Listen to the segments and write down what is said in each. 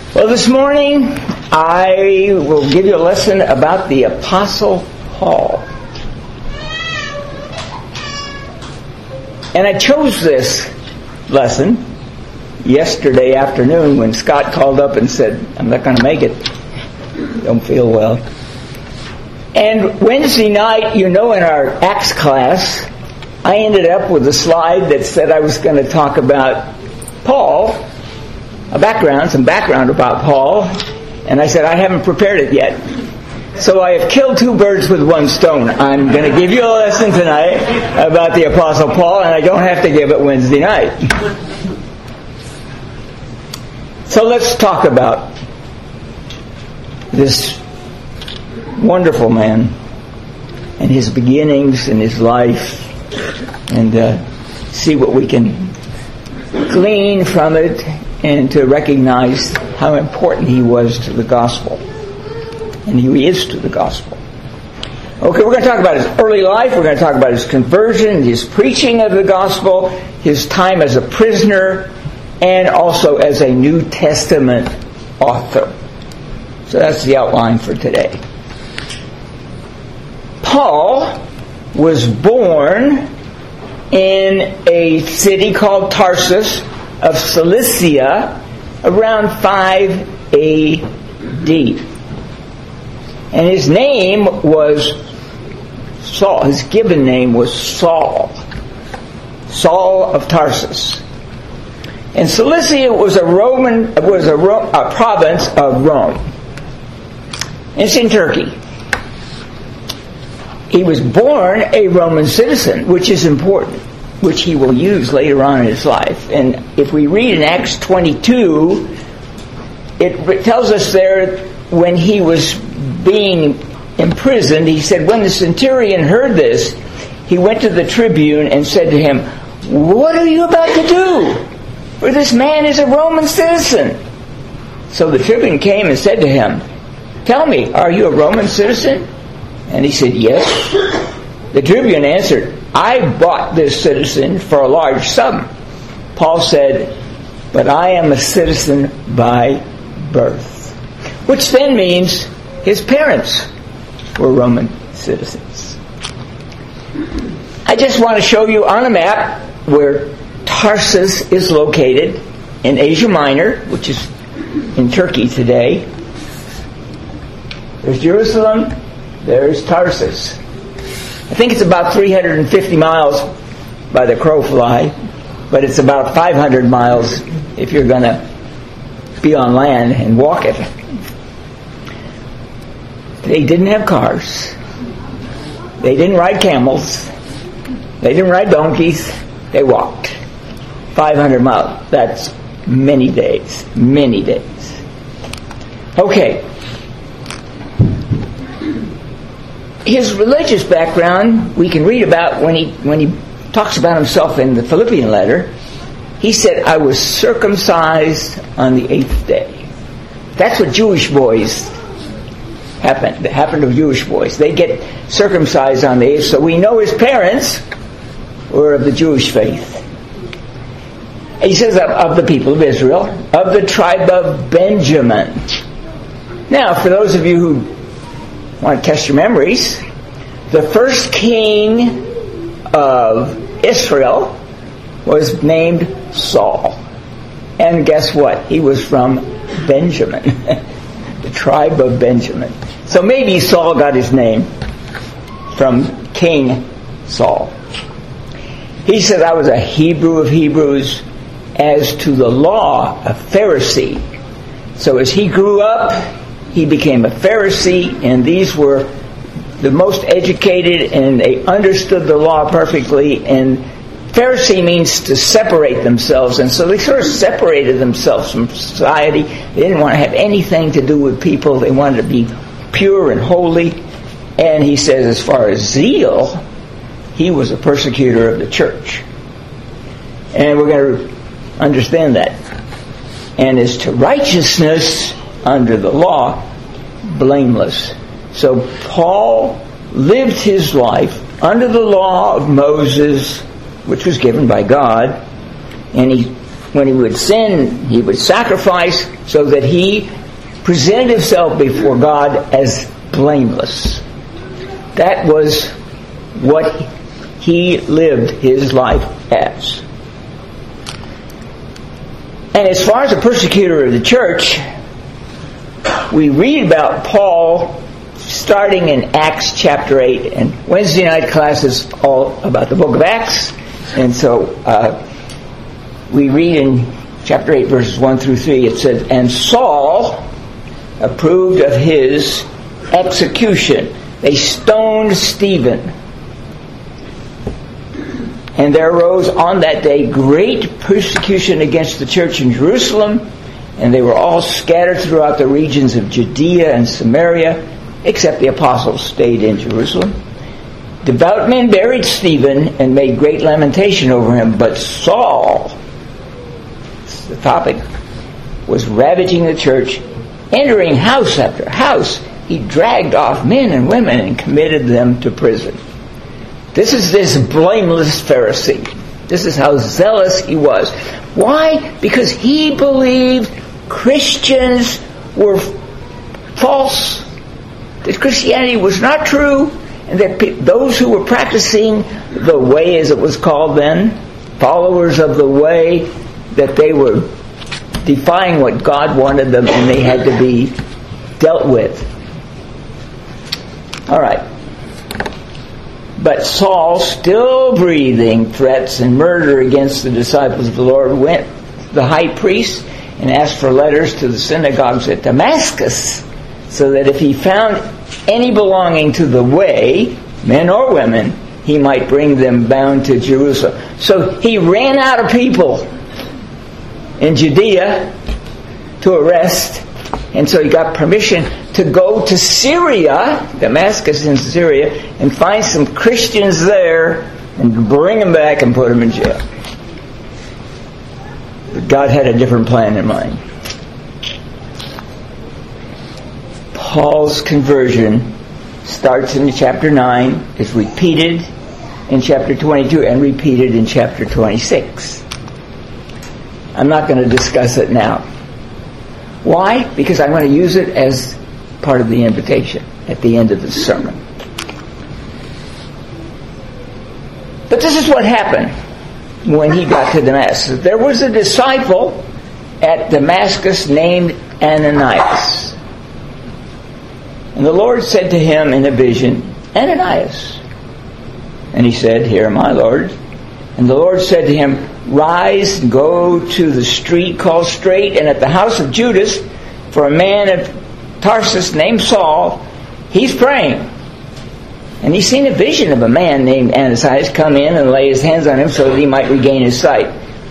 Well, this morning I will give you a lesson about the Apostle Paul. And I chose this lesson yesterday afternoon when Scott called up and said, I'm not going to make it. Don't feel well. And Wednesday night, in our Acts class, I ended up with a slide that said I was going to talk about Paul, some background about Paul, and I said I haven't prepared it yet. So I have killed two birds with one stone. I'm going to give you a lesson tonight about the Apostle Paul, and I don't have to give it Wednesday night. So let's talk about this wonderful man and his beginnings and his life, and see what we can glean from it, and to recognize how important he was to the gospel, and he is to the gospel. Okay, we're going to talk about his early life, we're going to talk about his conversion, his preaching of the gospel, his time as a prisoner, and also as a New Testament author. So that's the outline for today. Paul was born in a city called Tarsus of Cilicia around 5 A.D. And his name was Saul. His given name was Saul. Saul of Tarsus. And Cilicia was a province of Rome. It's in Turkey. He was born a Roman citizen, which is important, which he will use later on in his life. And if we read in Acts 22, it tells us there when he was being imprisoned, he said, when the centurion heard this, he went to the tribune and said to him, "What are you about to do? For this man is a Roman citizen." So the tribune came and said to him, "Tell me, are you a Roman citizen?" And he said, "Yes." The tribune answered, "I bought this citizen for a large sum." Paul said, "But I am a citizen by birth." Which then means his parents were Roman citizens. I just want to show you on a map where Tarsus is located in Asia Minor, which is in Turkey today. There's Jerusalem, there's Tarsus. I think it's about 350 miles by the crow fly, but it's about 500 miles if you're going to be on land and walk it. They didn't have cars. They didn't ride camels. They didn't ride donkeys. They walked 500 miles. That's many days. Many days. Okay. His religious background we can read about when he talks about himself in the Philippian letter. He said, "I was circumcised on the 8th day." That's what Jewish boys happened. It happened to Jewish boys. They get circumcised on the 8th. So we know his parents were of the Jewish faith. He says of the people of Israel, of the tribe of Benjamin. Now, for those of you who want to test your memories, the first king of Israel was named Saul. And guess what? He was from Benjamin, the tribe of Benjamin. So maybe Saul got his name from King Saul. He said, "I was a Hebrew of Hebrews, as to the law, a Pharisee." So as he grew up, he became a Pharisee, and these were the most educated, and they understood the law perfectly. And Pharisee means to separate themselves, and so they sort of separated themselves from society. They didn't want to have anything to do with people. They wanted to be pure and holy. And he says, as far as zeal, he was a persecutor of the church. And we're going to understand that. And as to righteousness under the law, blameless. So Paul lived his life under the law of Moses, which was given by God, and he when he would sin, he would sacrifice so that he presented himself before God as blameless. That was what he lived his life as. And as far as a persecutor of the church, we read about Paul starting in Acts chapter 8. And Wednesday night class is all about the book of Acts. And so we read in chapter 8 verses 1 through 3, it says, "And Saul approved of his execution. They stoned Stephen. And there arose on that day great persecution against the church in Jerusalem, and they were all scattered throughout the regions of Judea and Samaria, except the apostles stayed in Jerusalem. Devout men buried Stephen and made great lamentation over him, but Saul," the topic, "was ravaging the church, entering house after house. He dragged off men and women and committed them to prison." This is this blameless Pharisee. This is how zealous he was. Why? Because he believed Christians were false, that Christianity was not true, and that those who were practicing the way, as it was called then, followers of the way, that they were defying what God wanted them, and they had to be dealt with. All right. But Saul, still breathing threats and murder against the disciples of the Lord, went to the high priest and asked for letters to the synagogues at Damascus, so that if he found any belonging to the way, men or women, he might bring them bound to Jerusalem. So he ran out of people in Judea to arrest, and so he got permission to go to Syria, Damascus in Syria, and find some Christians there and bring them back and put them in jail. But God had a different plan in mind. Paul's conversion starts in chapter 9, is repeated in chapter 22, and repeated in chapter 26. I'm not going to discuss it now. Why? Because I'm going to use it as part of the invitation at the end of the sermon. But this is what happened when he got to Damascus. There was a disciple at Damascus named Ananias. And the Lord said to him in a vision, "Ananias." And he said, "Here am I, Lord." And the Lord said to him, "Rise and go to the street called Straight, and at the house of Judas, for a man of Tarsus named Saul, he's praying." And he's seen a vision of a man named Ananias come in and lay his hands on him so that he might regain his sight.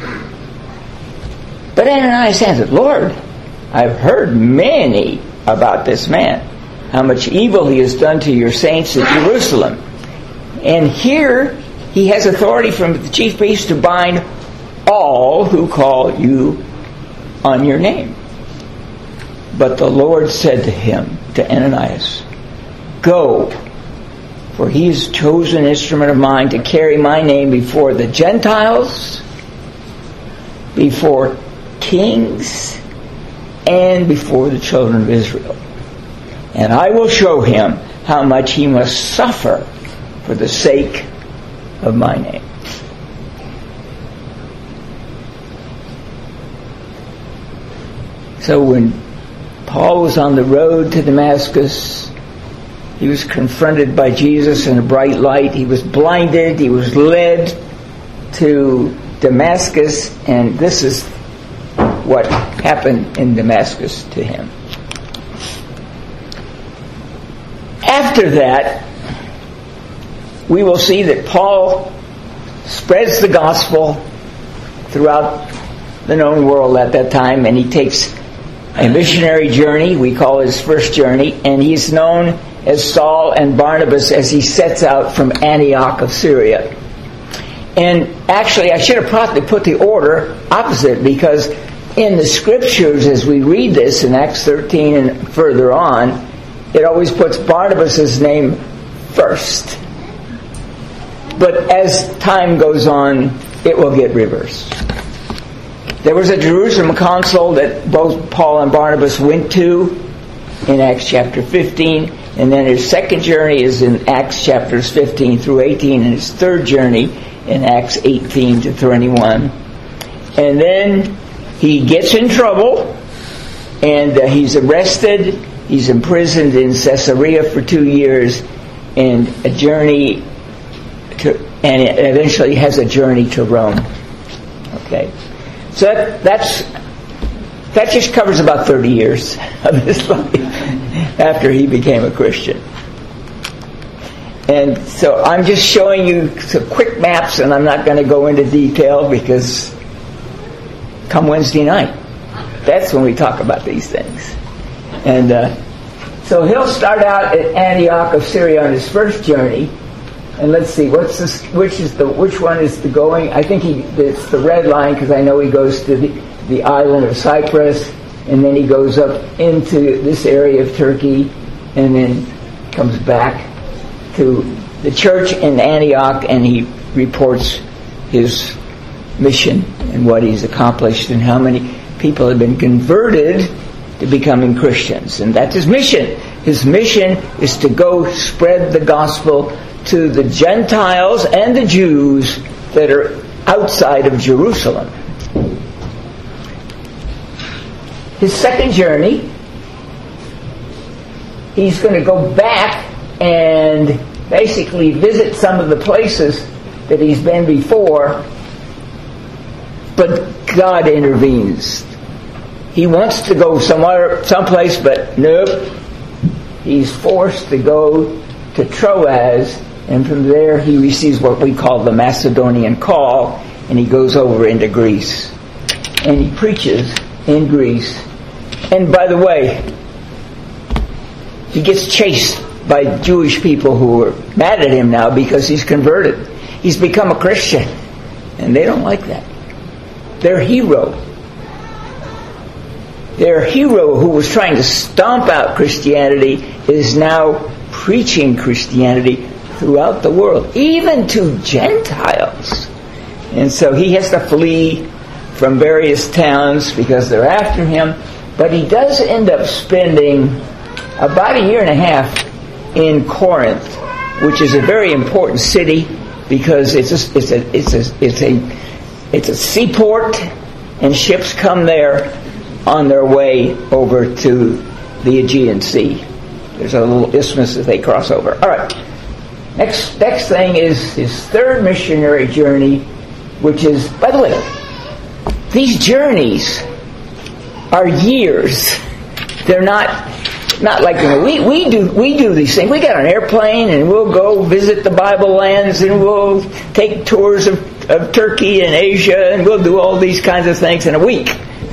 But Ananias answered, "Lord, I've heard many about this man, how much evil he has done to your saints at Jerusalem. And here he has authority from the chief priest to bind all who call you on your name." But the Lord said to him, to Ananias, "Go, for he is a chosen instrument of mine to carry my name before the Gentiles, before kings, and before the children of Israel. And I will show him how much he must suffer for the sake of my name." So when Paul was on the road to Damascus, he was confronted by Jesus in a bright light. He was blinded. He was led to Damascus, and this is what happened in Damascus to him. After that, we will see that Paul spreads the gospel throughout the known world at that time, and he takes a missionary journey. We call it his first journey, and he's known as Saul and Barnabas as he sets out from Antioch of Syria. And actually, I should have probably put the order opposite, because in the scriptures, as we read this in Acts 13 and further on, it always puts Barnabas' name first. But as time goes on, it will get reversed. There was a Jerusalem council that both Paul and Barnabas went to in Acts chapter 15, and then his second journey is in Acts chapters 15 through 18, and his third journey in Acts 18 to 21. And then he gets in trouble, and he's arrested. He's imprisoned in Caesarea for 2 years, and eventually has a journey to Rome. Okay, so that just covers about 30 years of his life after he became a Christian. And so I'm just showing you some quick maps, and I'm not going to go into detail because come Wednesday night, that's when we talk about these things. And so he'll start out at Antioch of Syria on his first journey. And let's see, which one is the going? I think it's the red line, because I know he goes to the island of Cyprus, and then he goes up into this area of Turkey, and then comes back to the church in Antioch, and he reports his mission and what he's accomplished and how many people have been converted to becoming Christians. And that's his mission. His mission is to go spread the gospel to the Gentiles and the Jews that are outside of Jerusalem. His second journey, he's going to go back and basically visit some of the places that he's been before, but God intervenes. He wants to go someplace, but nope. He's forced to go to Troas, and from there he receives what we call the Macedonian call, and he goes over into Greece. And he preaches in Greece. And by the way, he gets chased by Jewish people who are mad at him now because he's converted. He's become a Christian, and they don't like that. Their hero, who was trying to stomp out Christianity, is now preaching Christianity throughout the world, even to Gentiles. And so he has to flee from various towns because they're after him. But he does end up spending about a year and a half in Corinth, which is a very important city because it's a seaport, and ships come there on their way over to the Aegean Sea. There's a little isthmus that they cross over. All right. Next thing is his third missionary journey, which is, by the way, these journeys are years. They're not like, we do these things. We got an airplane and we'll go visit the Bible lands and we'll take tours of Turkey and Asia and we'll do all these kinds of things in a week.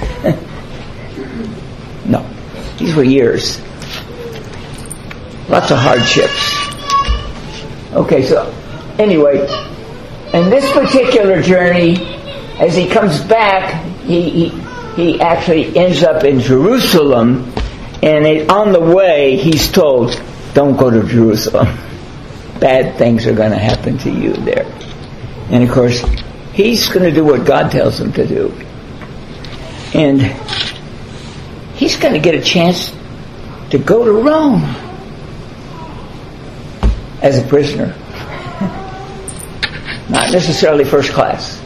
No, these were years. Lots of hardships. Okay, so anyway, in this particular journey, as he comes back, he actually ends up in Jerusalem, and on the way he's told, don't go to Jerusalem. Bad things are going to happen to you there. And of course, he's going to do what God tells him to do. And he's going to get a chance to go to Rome as a prisoner. Not necessarily first class.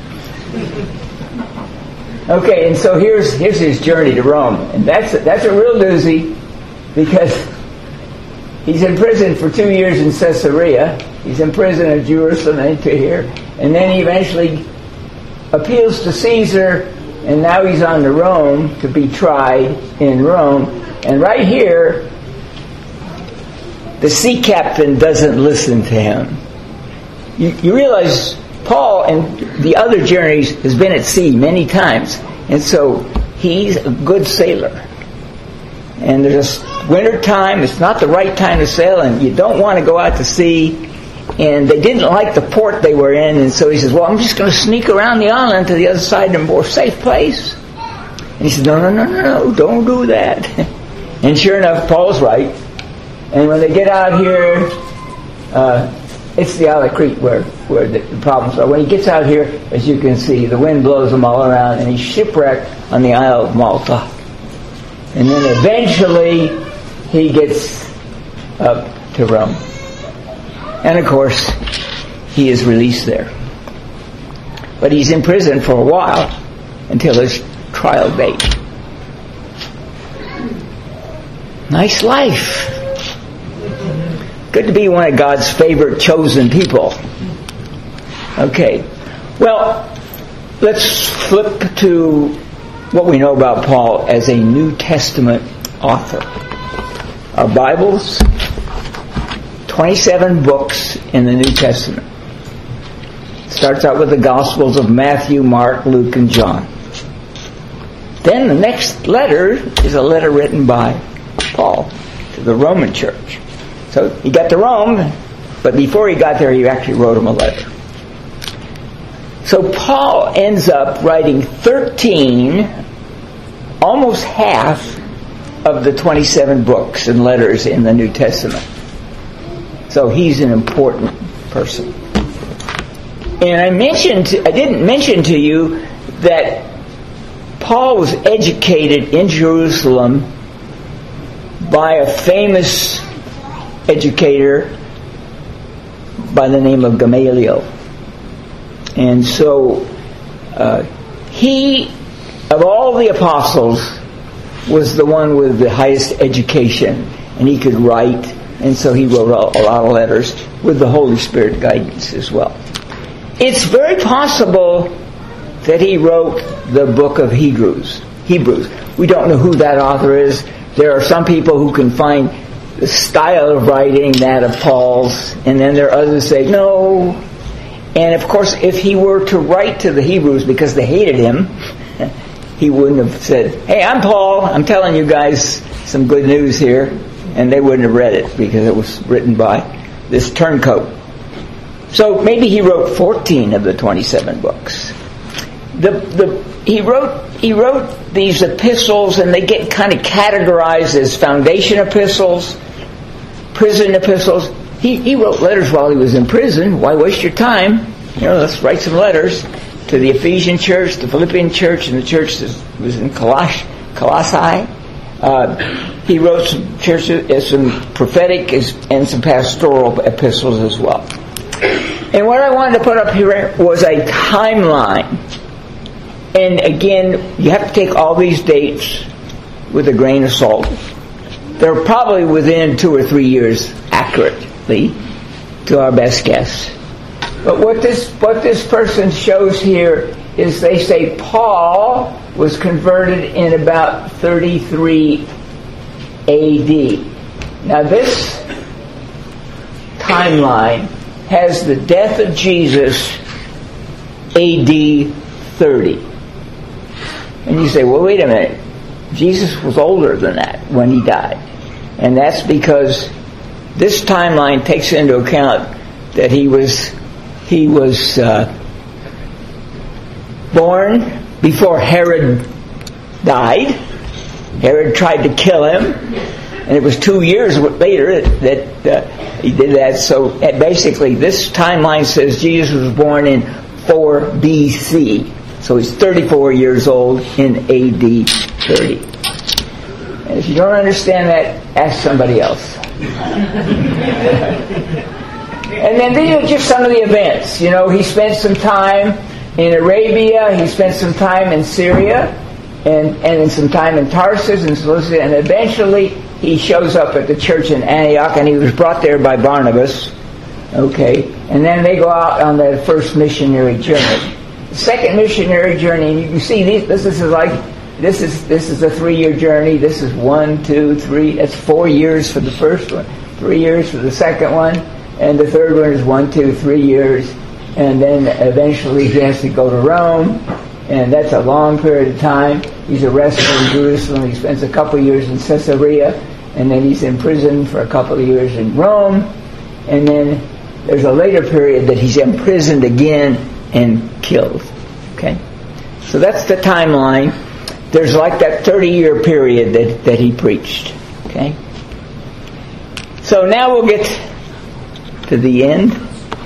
Okay, and so here's his journey to Rome. And that's a real doozy, because he's in prison for 2 years in Caesarea. He's in prison in Jerusalem into here. And then he eventually appeals to Caesar, and now he's on to Rome to be tried in Rome. And right here, the sea captain doesn't listen to him. You realize Paul in the other journeys has been at sea many times, and so he's a good sailor. And there's a winter time, it's not the right time to sail, and you don't want to go out to sea. And they didn't like the port they were in, and so he says, well, I'm just going to sneak around the island to the other side in a more safe place. And he says, no, don't do that. And sure enough, Paul's right. And when they get out here It's the Isle of Crete where the problems are. When he gets out here, as you can see, the wind blows him all around, and he's shipwrecked on the Isle of Malta. And then eventually he gets up to Rome. And of course, he is released there. But he's in prison for a while until his trial date. Nice life. Good to be one of God's favorite chosen people. Okay. Well, let's flip to what we know about Paul as a New Testament author. Our Bibles, 27 books in the New Testament. Starts out with the Gospels of Matthew, Mark, Luke, and John. Then the next letter is a letter written by Paul to the Roman church. So he got to Rome, but before he got there, he actually wrote him a letter. So Paul ends up writing 13, almost half of the 27 books and letters in the New Testament. So he's an important person. And I didn't mention to you that Paul was educated in Jerusalem by a famous educator by the name of Gamaliel. And so he, of all the apostles, was the one with the highest education, and he could write, and so he wrote a lot of letters with the Holy Spirit guidance as well. It's very possible that he wrote the book of Hebrews. We don't know who that author is. There are some people who can find the style of writing that of Paul's, and then there are others who say no. And of course, if he were to write to the Hebrews because they hated him, he wouldn't have said, "Hey, I'm Paul, I'm telling you guys some good news here," and they wouldn't have read it because it was written by this turncoat. So maybe he wrote 14 of the 27 books. He wrote these epistles, and they get kind of categorized as foundation epistles, prison epistles. He wrote letters while he was in prison. Why waste your time? Let's write some letters to the Ephesian church, the Philippian church, and the church that was in Colossae. He wrote some prophetic and some pastoral epistles as well. And what I wanted to put up here was a timeline. And again, you have to take all these dates with a grain of salt. They're probably within 2 or 3 years accurately, to our best guess. But what this person shows here is they say Paul was converted in about 33 AD. Now this timeline has the death of Jesus AD 30. And you say, well, wait a minute. Jesus was older than that when he died. And that's because this timeline takes into account that he was born before Herod died. Herod tried to kill him, and it was 2 years later that he did that. So basically, this timeline says Jesus was born in 4 BC. So he's 34 years old in AD 30. And if you don't understand that, ask somebody else. And then these are just some of the events. He spent some time in Arabia, he spent some time in Syria, and some time in Tarsus and Cilicia, and eventually he shows up at the church in Antioch, and he was brought there by Barnabas. Okay, and then they go out on their first missionary journey. The second missionary journey, and you can see this is a 3-year journey. This is 1, 2, 3. That's 4 years for the first one, 3 years for the second one, and the third one is 1, 2, 3 years, and then eventually he has to go to Rome, and that's a long period of time. He's arrested in Jerusalem. He spends a couple of years in Caesarea, and then he's in prison for a couple of years in Rome, and then there's a later period that he's imprisoned again and killed. Okay? So that's the timeline. There's like that 30-year period that he preached. Okay? So now we'll get to the end.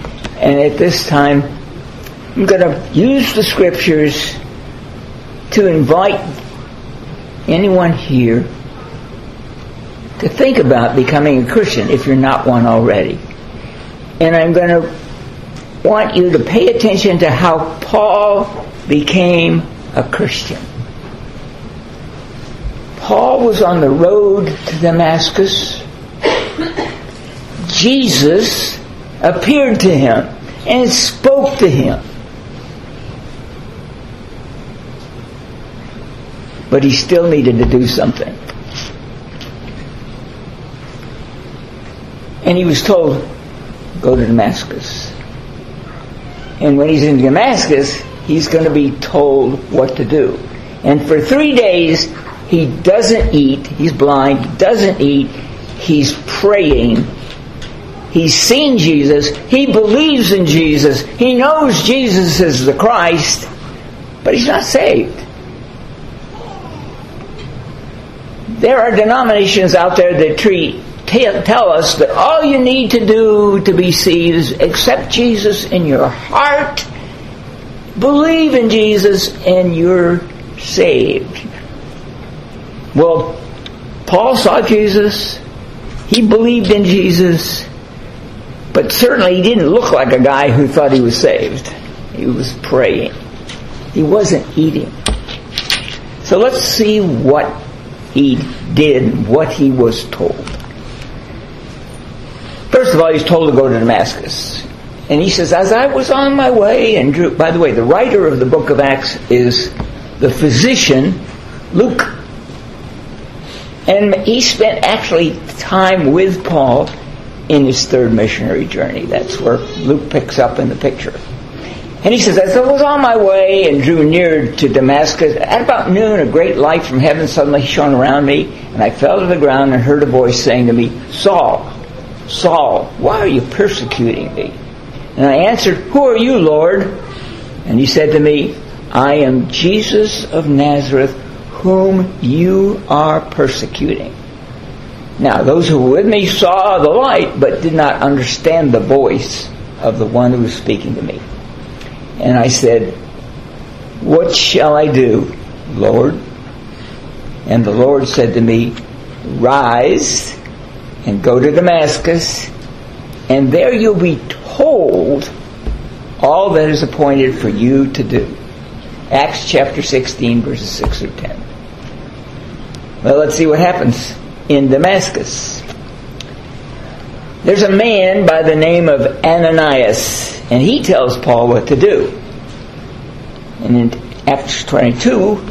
And at this time, I'm going to use the Scriptures to invite anyone here to think about becoming a Christian if you're not one already. And I'm going to want you to pay attention to how Paul became a Christian. Paul was on the road to Damascus. Jesus appeared to him and spoke to him. But he still needed to do something. And he was told, go to Damascus. And when he's in Damascus, he's going to be told what to do. And for 3 days, he doesn't eat. He's blind, doesn't eat. He's praying. He's seen Jesus. He believes in Jesus. He knows Jesus is the Christ, but he's not saved. There are denominations out there that tell us that all you need to do to be saved is accept Jesus in your heart, believe in Jesus, and you're saved. Well, Paul saw Jesus. He believed in Jesus. But certainly he didn't look like a guy who thought he was saved. He was praying. He wasn't eating. So let's see what he did, what he was told. First of all, he's told to go to Damascus. And he says, as I was on my way, and Drew, by the way, the writer of the book of Acts is the physician, Luke. And he spent actually time with Paul in his third missionary journey. That's where Luke picks up in the picture. And he says, as I was on my way and drew near to Damascus, at about noon a great light from heaven suddenly shone around me, and I fell to the ground and heard a voice saying to me, Saul, Saul, why are you persecuting me? And I answered, who are you, Lord? And he said to me, I am Jesus of Nazareth, whom you are persecuting. Now, those who were with me saw the light, but did not understand the voice of the one who was speaking to me. And I said, what shall I do, Lord? And the Lord said to me, rise and go to Damascus, and there you'll be told all that is appointed for you to do. Acts chapter 16, verses 6 through 10. Well, let's see what happens in Damascus. There's a man by the name of Ananias, and he tells Paul what to do. And in Acts 22,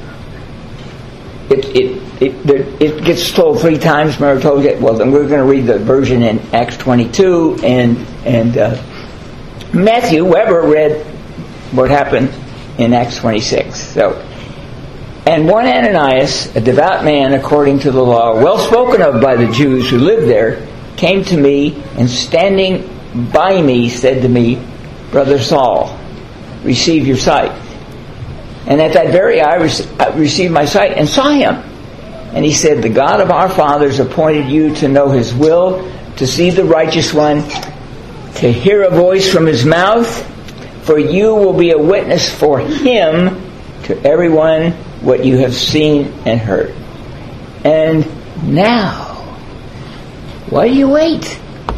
it gets told 3 times. Remember, I told you. Well, then we're going to read the version in Acts 22, and Matthew Weber read what happened in Acts 26. So, and one Ananias, a devout man according to the law, well spoken of by the Jews who lived there, came to me, and standing by me said to me, Brother Saul, receive your sight. And at that very hour I received my sight and saw him. And he said, the God of our fathers appointed you to know his will, to see the righteous one, to hear a voice from his mouth, for you will be a witness for him to everyone what you have seen and heard. And now, why do you wait?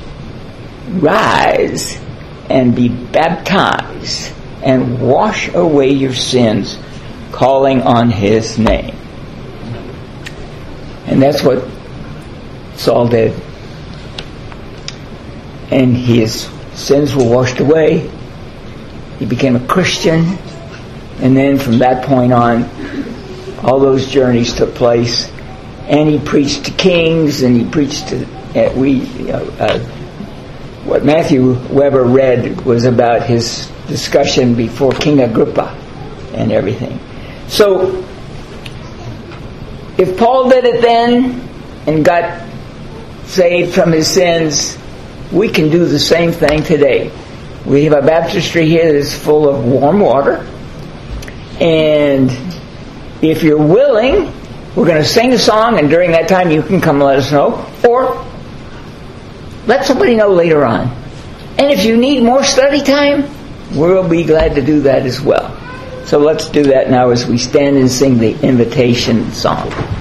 Rise and be baptized and wash away your sins, calling on his name. And that's what Saul did. And his sins were washed away. He became a Christian. And then from that point on, all those journeys took place. And he preached to kings, and he preached to... what Matthew Weber read was about his discussion before King Agrippa and everything. So, if Paul did it then and got saved from his sins, we can do the same thing today. We have a baptistry here that is full of warm water, and if you're willing, we're going to sing a song, and during that time you can come and let us know, or let somebody know later on. And if you need more study time, we'll be glad to do that as well. So let's do that now as we stand and sing the invitation song.